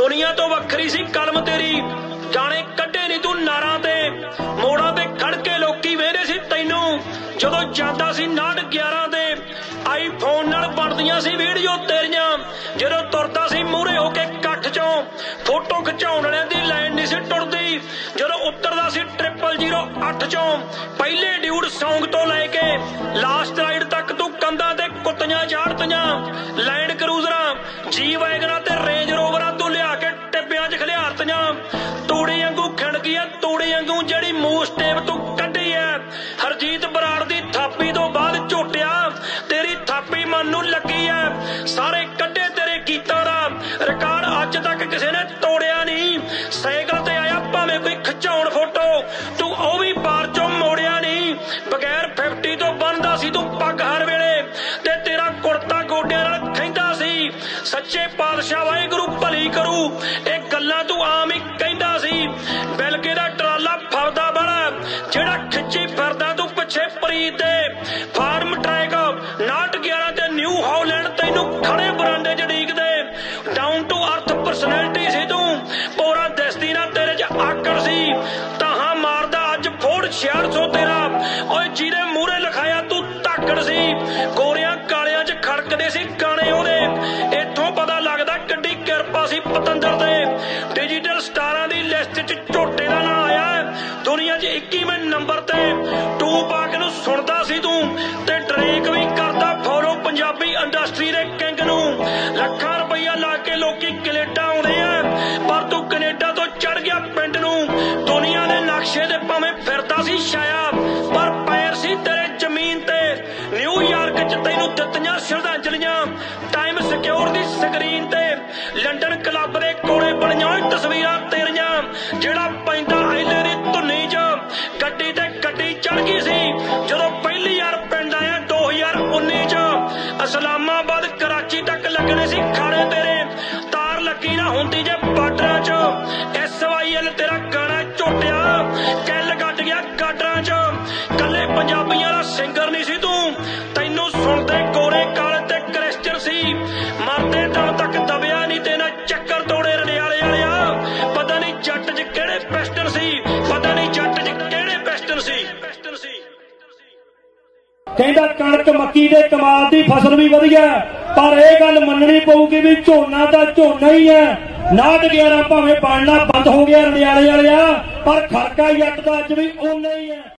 दुनिया तो वखरी सी कलम तेरी, जाने कड्डे नहीं तू नारां ते। मोड़ां ते खड़ के लोकी वेंदे सी तैनू, जदों जांदा सी 911 ते। आईफोन नाल बनदियां सी वीडियो तेरियां, जदों तुरदा सी मूहरे हो के कट्ठ चों। फोटो खिचाउण वालियां दी लाइन नहीं सी टुरदी, जदों उतरदा सी 0008 चों। पहले ड्यूड सौंग तो लैके लास्ट राइड तक तू कंधां ते कुत्तियां झाड़तियां। लैंड क्रूजरां, जी वैगनां ते रेंज रोवरां तू लिया के टिब्बियां च खलियारतियां। तूड़ी वांगू खिंडकी है, तूड़ी वांगू ਜਿਹੜੀ ਮੂਸ ਟੇਪ ਤੂੰ ਕੱਢੀ ਹੈ। ਹਰਜੀਤ ਬਰਾੜ ਦੀ ਥਾਪੀ ਤੋਂ ਬਾਅਦ ਝੋਟਿਆ ਤੇਰੀ ਥਾਪੀ ਮਨ ਨੂੰ ਲੱਗੀ ਹੈ। ਸਾਰੇ ਕੱਢੇ ਤੇਰੇ ਗੀਤਾਂ ਦਾ ਰਿਕਾਰਡ ਅੱਜ ਤੱਕ ਕਿਸੇ ਨੇ ਤੋੜਿਆ ਨਹੀਂ। ਸਾਈਕਲ ਤੇ ਆਇਆ ਭਾਵੇਂ ਕੋਈ ਖਿਚਾਉਣ ਫੋਟੋ, ਤੂੰ ਉਹ ਵੀ ਬਾਰ ਚੋਂ ਮੋੜਿਆ ਨਹੀਂ। ਬਗੈਰ 50 ਤੋਂ ਬੰਨਦਾ ਸੀ ਤੂੰ ਪੱਗ ਹਰ ਵੇਲੇ, ਤੇ ਤੇਰਾ ਕੁੜਤਾ ਗੋਡਿਆਂ ਨਾਲ ਖਹਿੰਦਾ ਸੀ। ਸੱਚੇ ਪਾਤਸ਼ਾਹ ਵਾਹਿਗੁਰੂ ਭਲੀ ਕਰੂ, ਇਹ ਗੱਲਾਂ ਤੂੰ ਆਮ ਹੀ ਕਹਿੰਦਾ ਸੀ। ਬਿਲਕੇ ਦਾ ਟਰਾਲਾ ਫਰਦਾ ਬੜਾ, ਜਿਹੜਾ ਖਿੱਚੀ ਫਿਰਦਾ ਤੂੰ ਪਿੱਛੇ ਪ੍ਰੀਤ ਦੇ। ਫਾਰਮ ਟਰੈਕ 911 ਤੇ ਨਿਊ ਹਾਲੈਂਡ ਤੈਨੂੰ ਖੜੇ ਬਰਾਂਡੇ ਚ ਡੀਕਦੇ। ਡਾਊਨ ਟੂ ਅਰਥ ਪਰਸਨੈਲਿਟੀ ਸੀ ਤੂੰ, ਪੂਰਾ ਦਿਸਦੀ ਨਾ ਤੇਰੇ ਚ ਆਕੜ ਸੀ। ਤਾਹਾਂ ਮਾਰਦਾ ਅੱਜ ਫੋਰਡ 6600 ਤੇਰਾ, ਓਏ ਜਿਹਦੇ ਮੂਹਰੇ ਲਿਖਾਇਆ ਤੂੰ ਧਾਕੜ ਸੀ। ਗੋਰਿਆਂ ਕਾਲਿਆਂ ਚ ਖੜਕਦੇ ਸੀ ਗਾਣੇ ਉਹਦੇ, ਇੱਥੋਂ ਪਤਾ ਲੱਗਦਾ ਕਿੱਡੀ ਕਿਰਪਾ ਸੀ ਪਤੰਦਰ ਦੇ। ਡਿਜੀਟਲ ਸਟਾਰਾਂ ਦੀ ਲਿਸਟ ਚ ਝੋਟੇ ਦਾ ਨਾਂ ਆਇਆ ਦੁਨੀਆ ਚ 21ਵੇਂ ਨੰਬਰ ਤੇ। ਟੂਪਾਕ ਨੂੰ ਸੁਣਦਾ ਸੀ ਤੂੰ, ਤੇ ਡਰੇਕ ਵੀ ਕਰਦਾ ਫੋਲੋ ਪੰਜਾਬੀ ਇੰਡਸਟਰੀ ਦੇ ਕਿੰਗ ਨੂੰ। ਲੱਖਾਂ ਰੁਪਈਆ ਲਾ ਕੇ ਲੋਕੀ ਕੈਨੇਡਾ ਆਉਂਦੇ ਆ, ਪਰ ਤੂੰ ਕੈਨੇਡਾ ਤੋਂ ਚੜ ਗਿਆ ਪਿੰਡ ਨੂੰ। ਦੁਨੀਆ ਦੇ ਨਕਸ਼ੇ ਤੇ ਭਾਵੇਂ ਫਿਰਦਾ ਸੀ ਛਾਇਆ, ਪਰ ਪੈਰ ਸੀ ਤੇਰੇ ਜ਼ਮੀਨ ਤੇ। ਨਿਊਯਾਰਕ ਚ ਤੈਨੂੰ ਦਿੱਤੀਆਂ ਸ਼ਰਧਾਂਜਲੀਆਂ ਟਾਈਮ ਸਿਕਿਉਰ ਦੀ ਸਕਰੀਨ ਤੇ। ਲੰਡਨ ਕਲੱਬ ਦੇ ਕੋਲੇ ਬਣੀਆਂ ਤਸਵੀਰਾਂ ਤੇਰੀਆਂ, ਜਿਹੜਾ ਪੈਂਦਾ ਆਈਲੇ ਦੀ ਧੁੰਨੀ ਚ। ਗੱਡੀ ਤੇ ਗੱਡੀ ਚੜ ਗਈ ਸੀ ਜਦੋਂ ਪਹਿਲੀ ਵਾਰ ਪਿੰਡ ਆਇਆ 2019 ਚ। ਇਸਲਾਮਾਬਾਦ ਕਰਾਚੀ ਤੱਕ ਲੱਗਣੇ ਸੀ ਖਾੜੇ ਤੇਰੇ, ਤਾਰ ਲੱਗੀ ਨਾ ਹੁੰਦੀ ਜੇ ਬਾਰਡਰਾਂ ਚ। SYL ਤੇਰਾ ਗਾਣਾ ਝੋਟਿਆ, ਕਿੱਲ ਗੱਡ ਗਿਆ ਗਾਡਰਾਂ ਚ। ਕੱਲੇ ਪੰਜਾਬੀਆਂ ਦਾ ਸਿੰਗਰ ਨਹੀਂ ਸੀ ਤੂੰ, ਤੈਨੂੰ ਸੁਣਦੇ ਗੋਰੇ ਕਾਲੇ ਤੇ ਕ੍ਰਿਸਚਨ ਸੀ। ਮਰਦੇ ਦਮ ਤੱਕ ਦਬਿਆ ਨਹੀਂ ਤੇ ਨਾ ਚੱਕਰ ਤੋੜੇ ਰੜਿਆਲੇ ਵਾਲਿਆ। ਪਤਾ ਨਹੀਂ ਜੱਟ ਚ ਕਿਹੜੇ ਪਿਸਟਨ ਸੀ, ਪਤਾ ਨਹੀਂ ਜੱਟ ਚ ਕਿਹੜੇ ਪਿਸਟਨ ਸੀ। ਕਹਿੰਦਾ ਕਣਕ ਮੱਕੀ ਦੇ ਕਮਾਲ ਦੀ ਫਸਲ ਵੀ ਵਧੀਆ, ਪਰ ਇਹ ਗੱਲ ਮੰਨਣੀ ਪਊਗੀ ਵੀ ਝੋਨਾ ਤਾਂ ਝੋਨਾ ਹੀ ਹੈ। 911 ਭਾਵੇਂ ਬਣਨਾ ਬੰਦ ਹੋ ਗਿਆ ਰੜਿਆਲੇ ਵਾਲਿਆ, ਪਰ ਖਰਕਾ ਜੱਟ ਦਾ ਅੱਜ ਵੀ ਓਨਾ ਹੀ ਹੈ।